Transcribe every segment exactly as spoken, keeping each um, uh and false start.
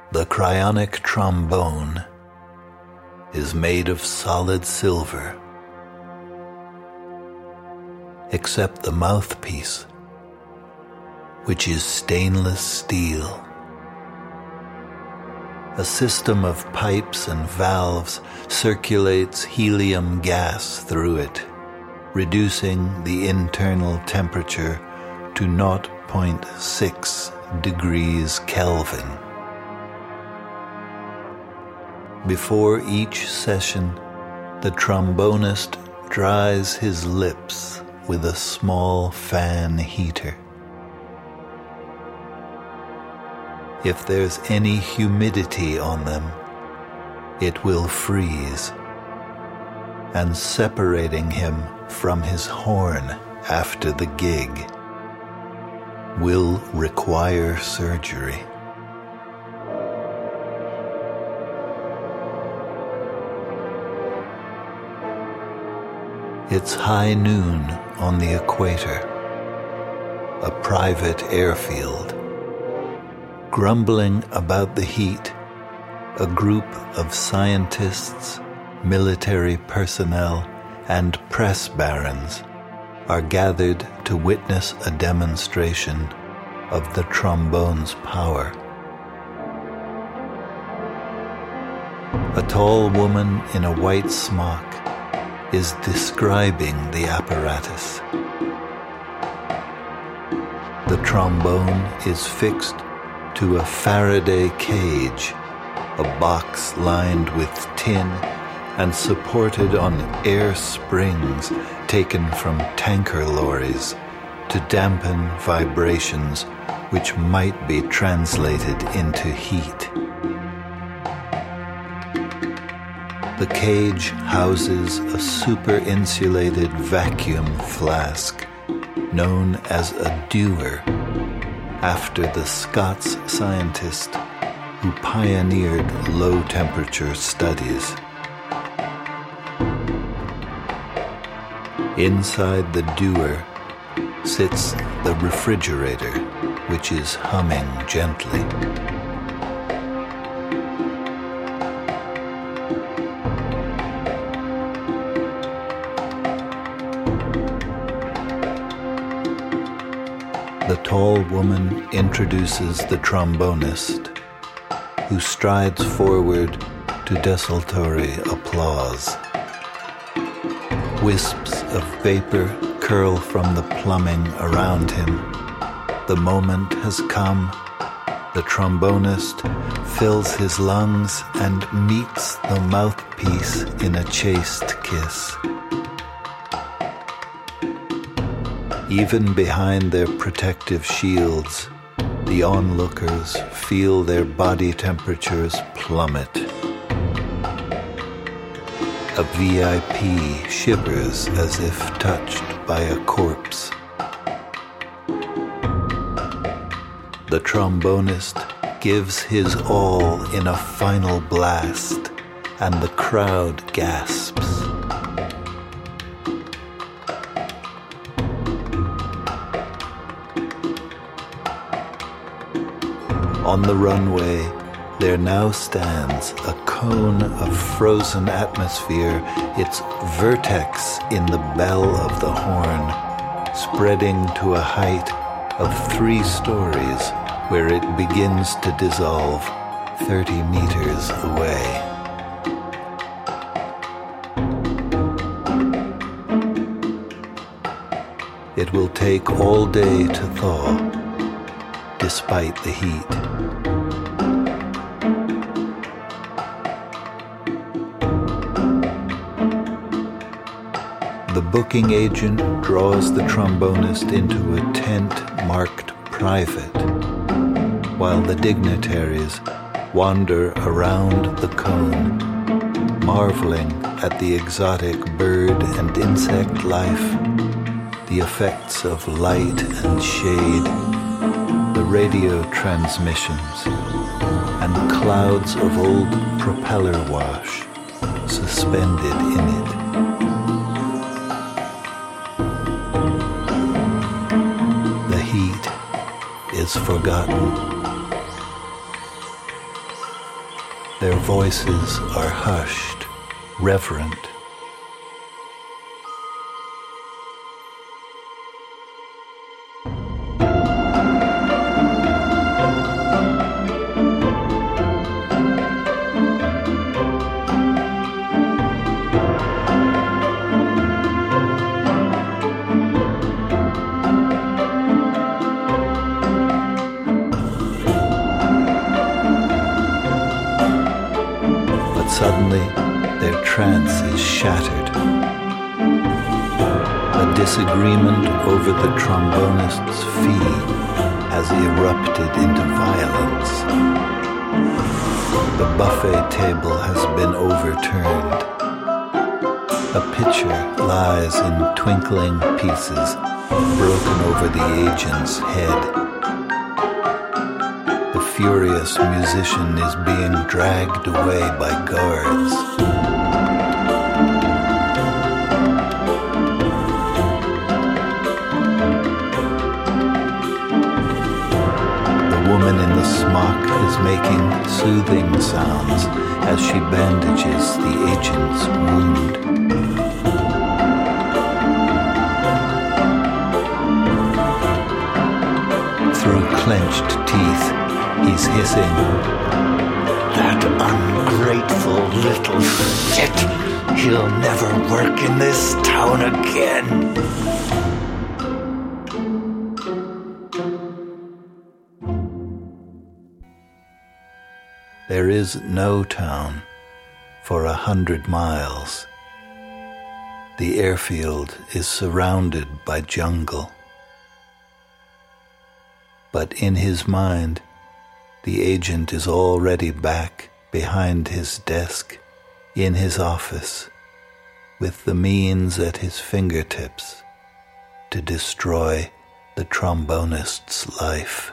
The cryonic trombone is made of solid silver, except the mouthpiece, which is stainless steel. A system of pipes and valves circulates helium gas through it, reducing the internal temperature to zero point six degrees Kelvin. Before each session, the trombonist dries his lips with a small fan heater. If there's any humidity on them, it will freeze, and separating him from his horn after the gig will require surgery. It's high noon on the equator, a private airfield. Grumbling about the heat, a group of scientists, military personnel, and press barons are gathered to witness a demonstration of the trombone's power. A tall woman in a white smock is describing the apparatus. The trombone is fixed to a Faraday cage, a box lined with tin and supported on air springs taken from tanker lorries to dampen vibrations which might be translated into heat. The cage houses a super-insulated vacuum flask known as a dewar, after the Scots scientist who pioneered low-temperature studies. Inside the dewar sits the refrigerator, which is humming gently. The tall woman introduces the trombonist, who strides forward to desultory applause. Wisps of vapor curl from the plumbing around him. The moment has come. The trombonist fills his lungs and meets the mouthpiece in a chaste kiss. Even behind their protective shields, the onlookers feel their body temperatures plummet. A V I P shivers as if touched by a corpse. The trombonist gives his all in a final blast, and the crowd gasps. On the runway, there now stands a cone of frozen atmosphere, its vertex in the bell of the horn, spreading to a height of three stories, where it begins to dissolve thirty meters away. It will take all day to thaw, despite the heat. The booking agent draws the trombonist into a tent marked private, while the dignitaries wander around the cone, marveling at the exotic bird and insect life, the effects of light and shade, the radio transmissions, and clouds of old propeller wash suspended in it. The heat is forgotten. Their voices are hushed, reverent. Suddenly, their trance is shattered. A disagreement over the trombonist's fee has erupted into violence. The buffet table has been overturned. A pitcher lies in twinkling pieces, broken over the agent's head. The furious musician is being dragged away by guards. The woman in the smock is making soothing sounds as she bandages the agent's wound. Through clenched teeth, he's hissing, "That ungrateful little shit! He'll never work in this town again!" There is no town for a hundred miles. The airfield is surrounded by jungle. But in his mind, the agent is already back behind his desk, in his office, with the means at his fingertips to destroy the trombonist's life.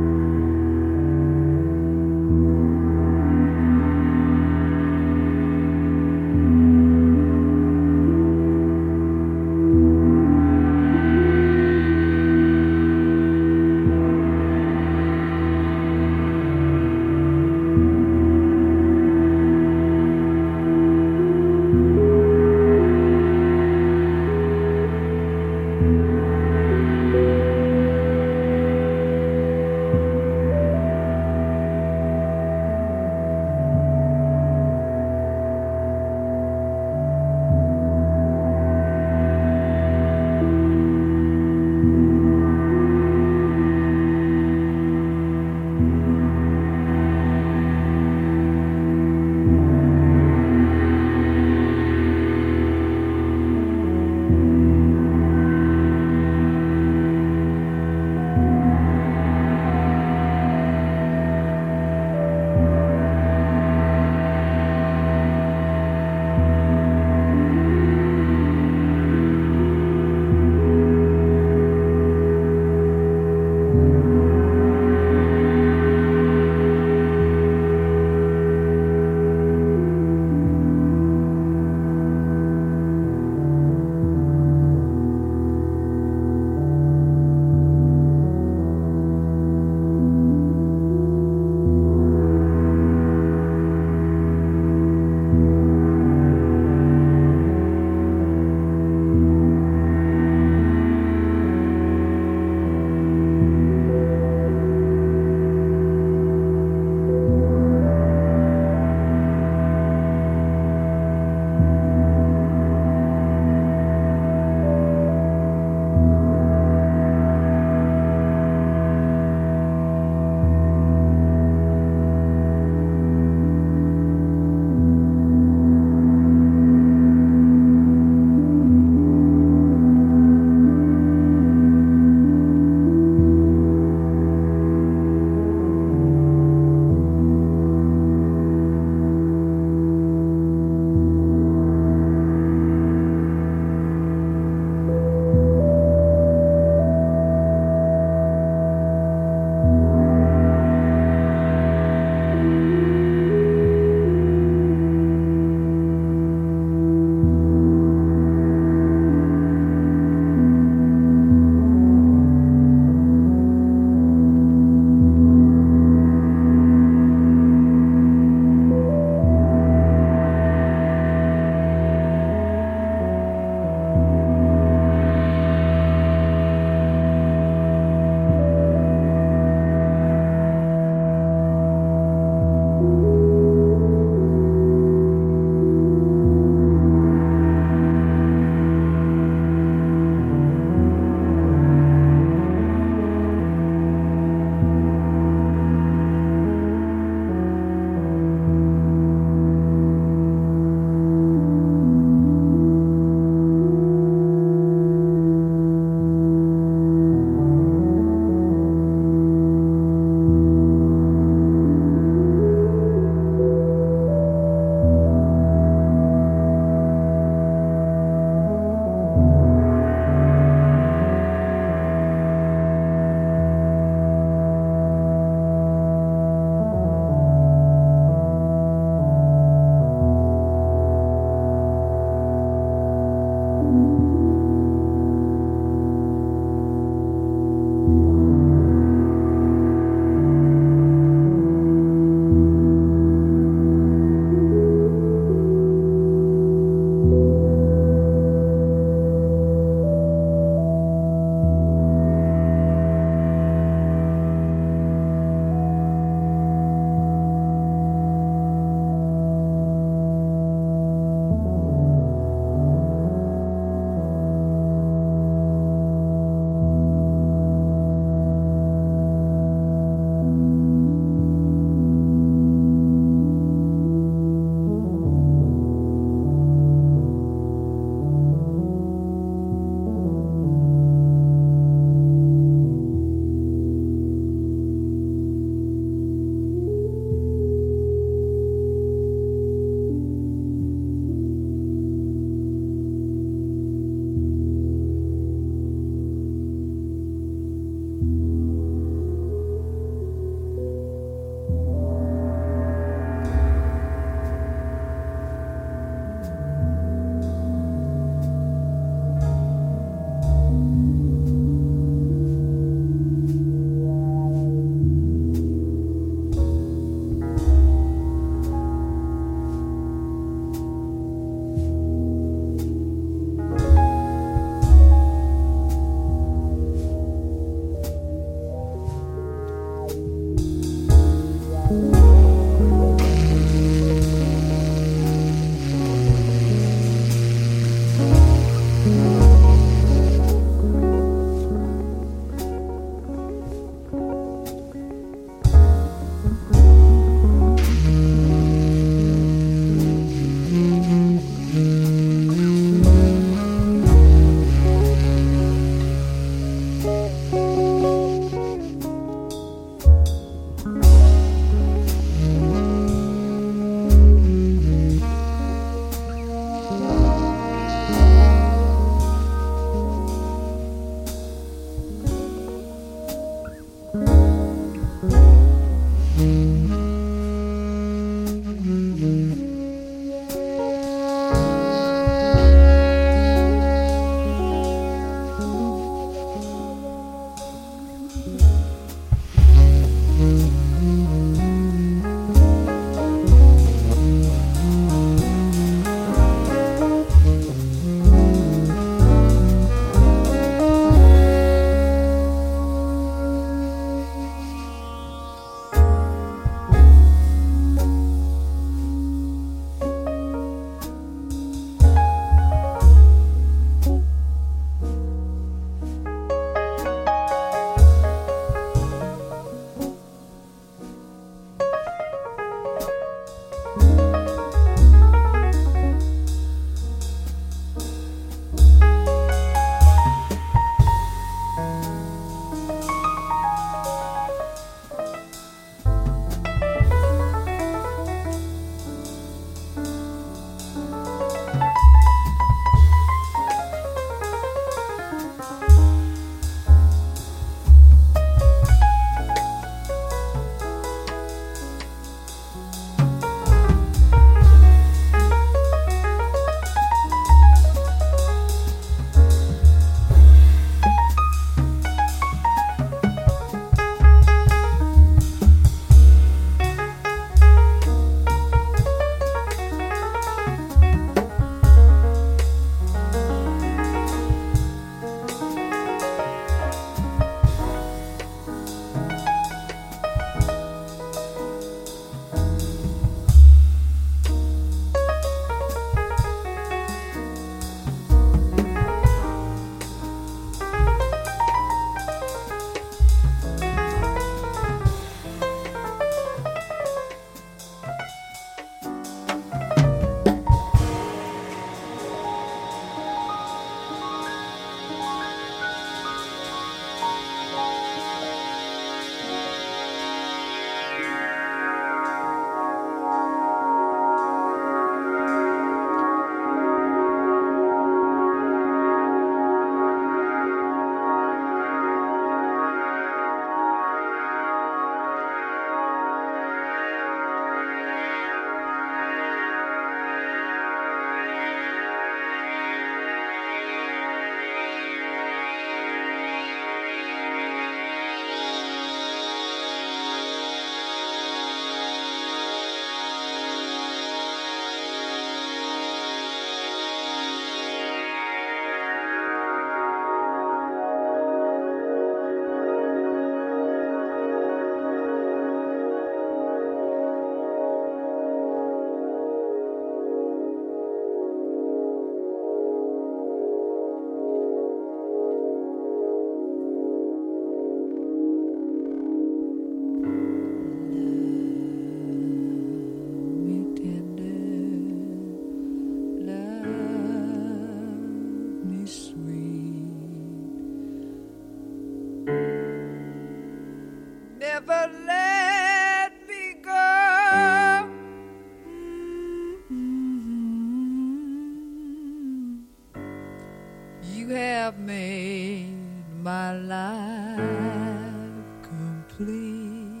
have made my life complete.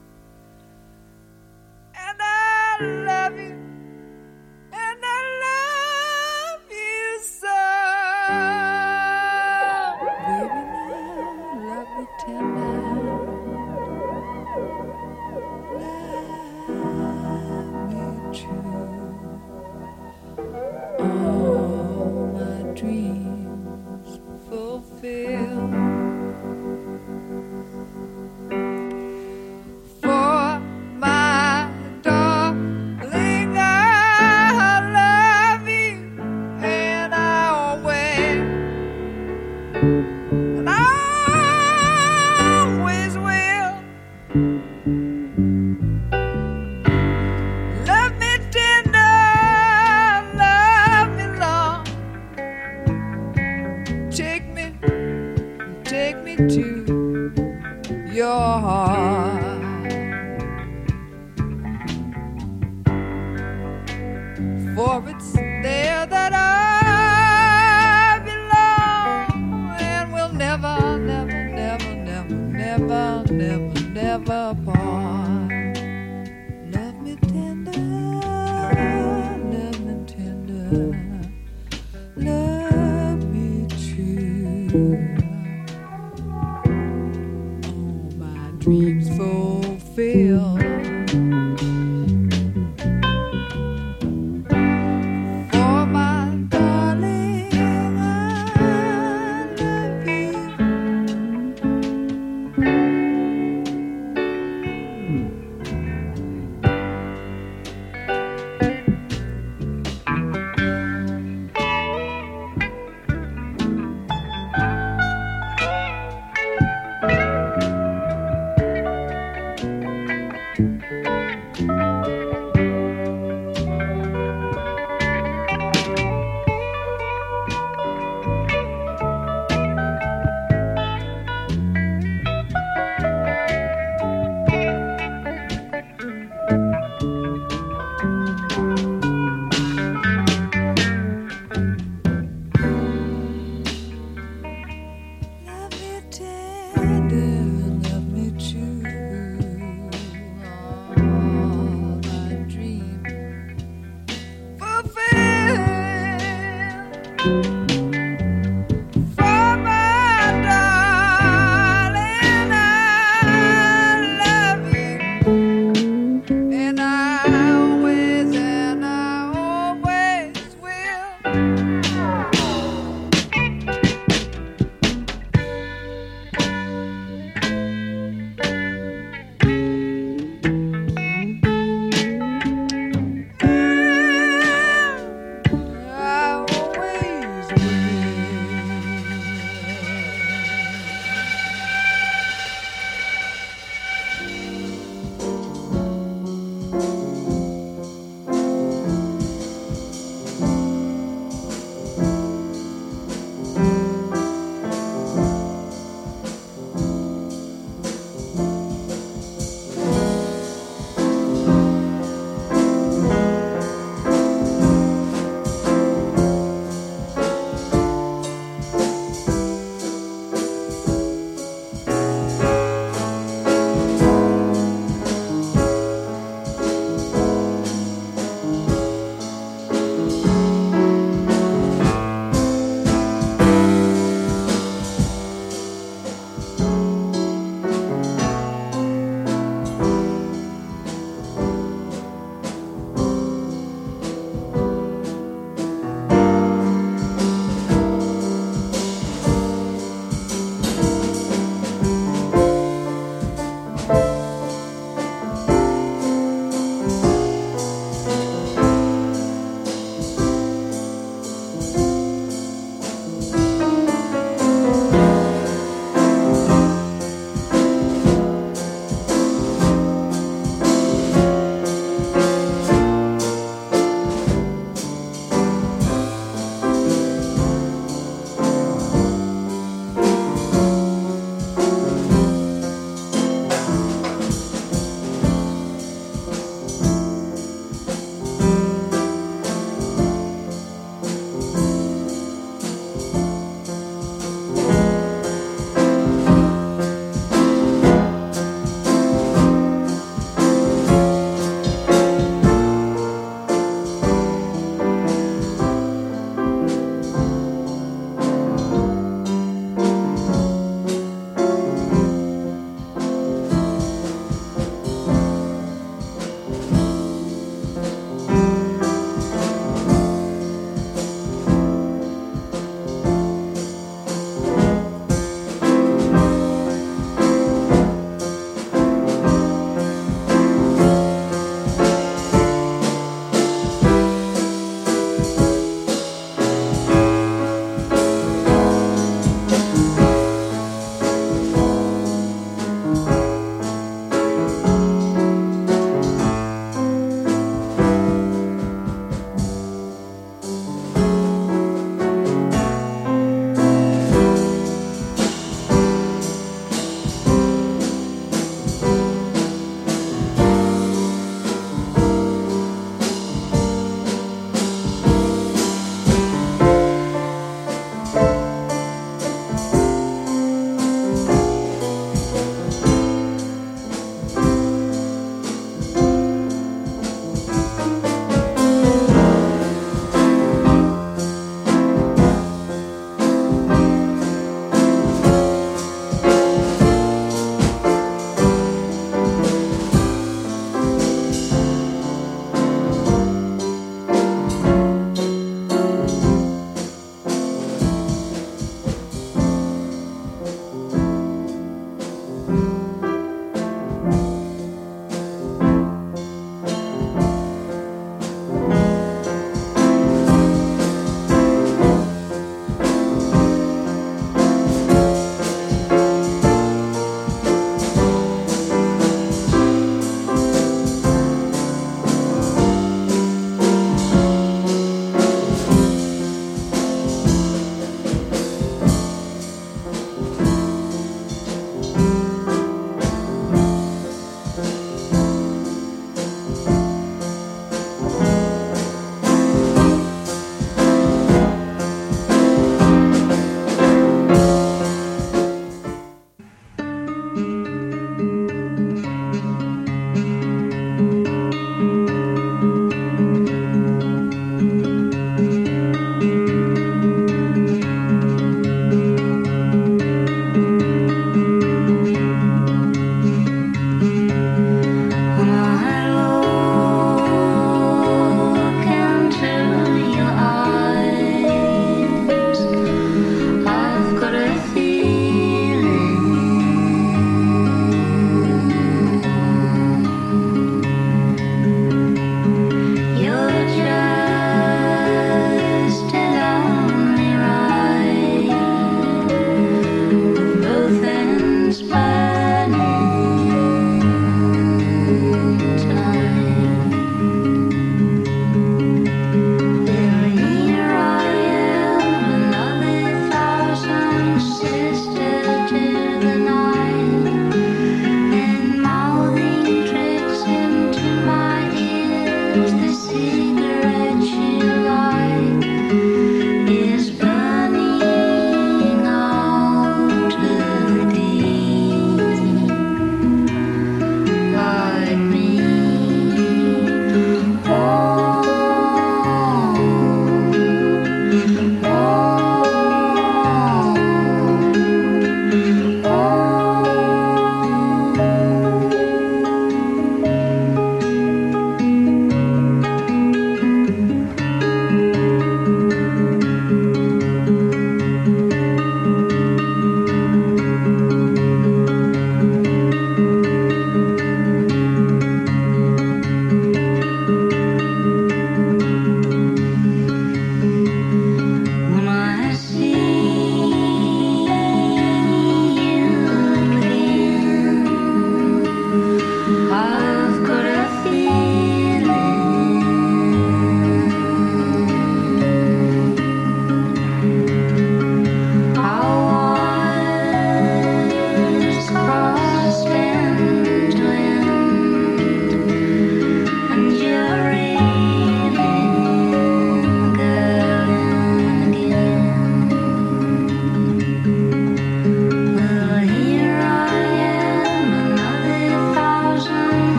And I love you, and I love you so. Baby, now love me tender. Love me true. All my dreams fulfill. For my darling, I love you, and I always, and I always will. Love me tender, love me long. Take me, take me to your heart. For it's there that I belong, and will never, never, never, never, never, never, never part. Love me tender, love me tender, love me true. All my dreams fulfill. For my darling, I love you.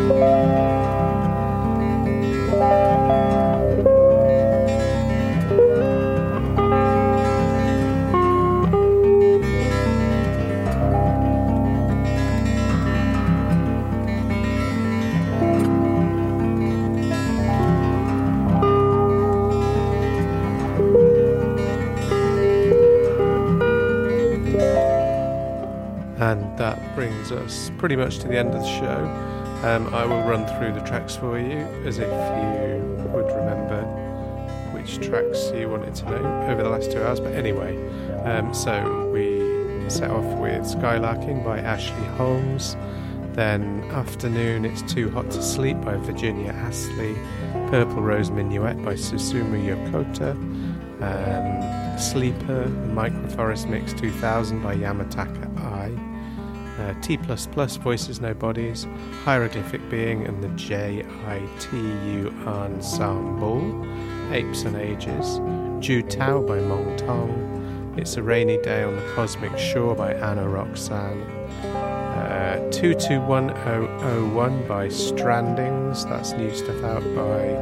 And that brings us pretty much to the end of the show. Um, I will run through the tracks for you as if you would remember which tracks you wanted to know over the last two hours. But anyway, um, so we set off with Skylarking by Ashley Holmes. Then Afternoon, It's Too Hot to Sleep by Virginia Astley. Purple Rose Minuet by Susumu Yokota. Um, Sleeper, Microforest Mix two thousand by Yamataka Ai. Uh, T plus plus, Voices No Bodies, Hieroglyphic Being, and the J I T U Ensemble, Apes and Ages, Ju Tao by Mong Tong, It's a Rainy Day on the Cosmic Shore by Anna Roxanne, uh, two two one oh oh one by Strandings, that's new stuff out by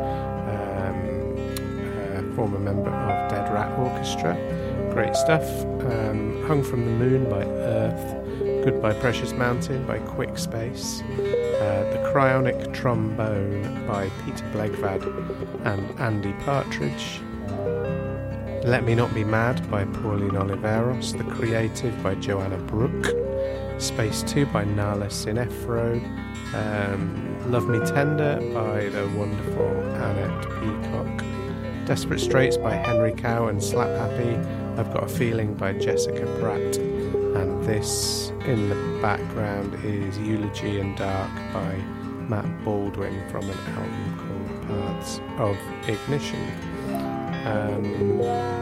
um, a former member of Dead Rat Orchestra, great stuff. um, Hung from the Moon by Earth, Goodbye Precious Mountain by Quick Space, uh, The Cryonic Trombone by Peter Blegvad and Andy Partridge, Let Me Not Be Mad by Pauline Oliveros, The Creative by Joanna Brooke, Space two by Nala Sinefro, um, Love Me Tender by the wonderful Annette Peacock, Desperate Straits by Henry Cow and Slap Happy, I've Got a Feeling by Jessica Pratt, and this in the background is Eulogy in Dark by Matt Baldwin from an album called Paths of Ignition. Um,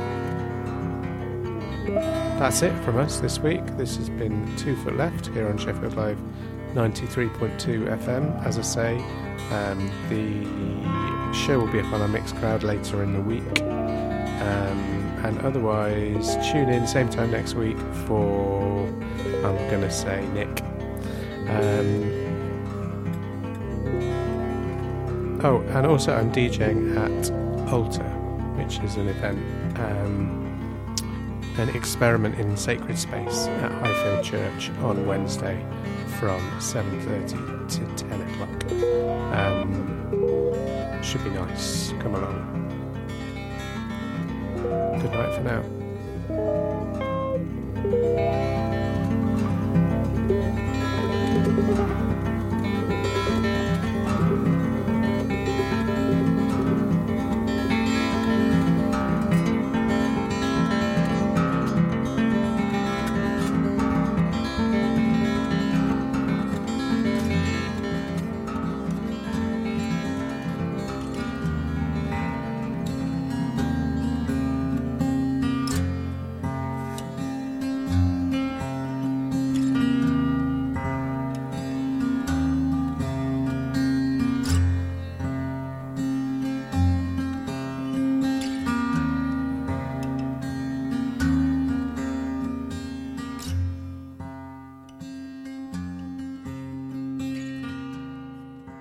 that's it from us this week. This has been Two Foot Left here on Sheffield Live ninety-three point two F M. As I say, um, the show will be up on our Mixcloud later in the week. Um, and otherwise, tune in same time next week for, I'm going to say, Nick. Um, oh, and also I'm DJing at Altar, which is an event, um, an experiment in sacred space at Highfield Church on Wednesday from seven thirty to ten o'clock. Um, should be nice. Come along. Good night for now.